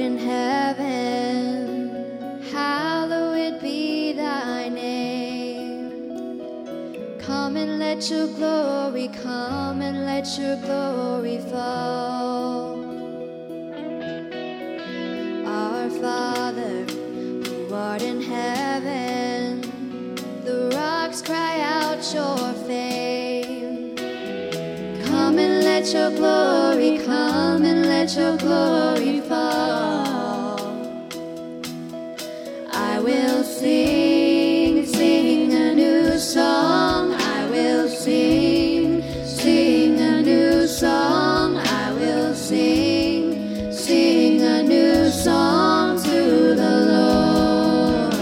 in heaven, hallowed be thy name. Come and let your glory, come and let your glory fall. Our Father, who art in heaven, the rocks cry out your fame. Come and let your glory, come and let your glory fall. I will sing, sing a new song. I will sing, sing a new song. I will sing, sing a new song to the Lord.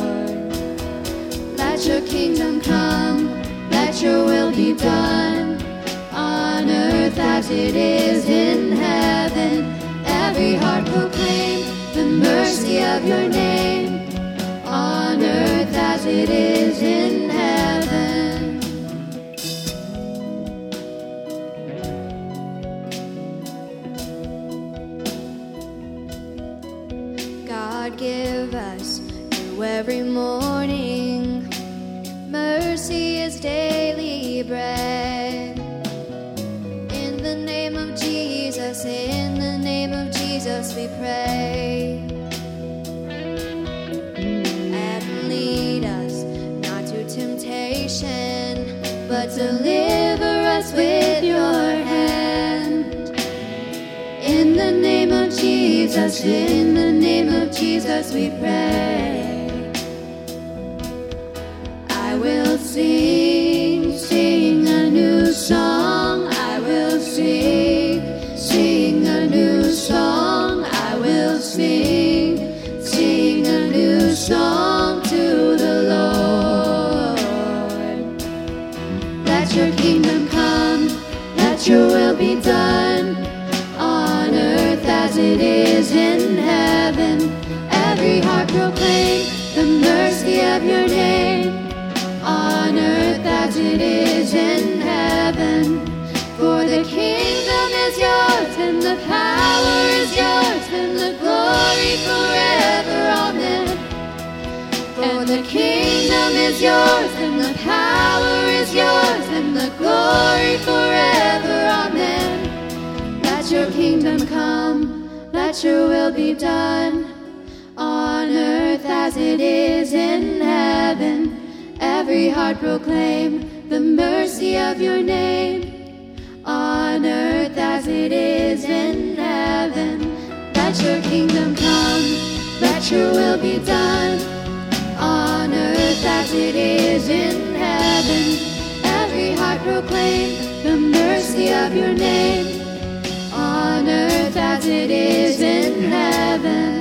Let your kingdom come, let your will be done, on earth as it is in heaven. Every heart proclaim the mercy of your name, on earth as it is in heaven. God, give us new every morning, mercy is daily bread. In the name of Jesus, in the name of Jesus we pray. And lead us not to temptation, but deliver us with your hand. In the name of Jesus, in the name of Jesus we pray. I will sing, sing a new song. I will sing, sing a new song. I will sing, sing a new song to the Lord. Let your kingdom come, let your will be done, on earth as it is in heaven. Every heart proclaim the mercy of your name, on earth as it is in heaven. For the kingdom is yours, and the power is yours, and the glory forever. Amen. For the kingdom is yours, and the power is yours, and the glory forever. Amen. Let your kingdom come, let your will be done, on earth as it is in heaven. Every heart proclaim the mercy of your name, on earth as it is in heaven. Let your kingdom come, let your will be done, on earth as it is in heaven. Every heart proclaim the mercy of your name, on earth as it is in heaven.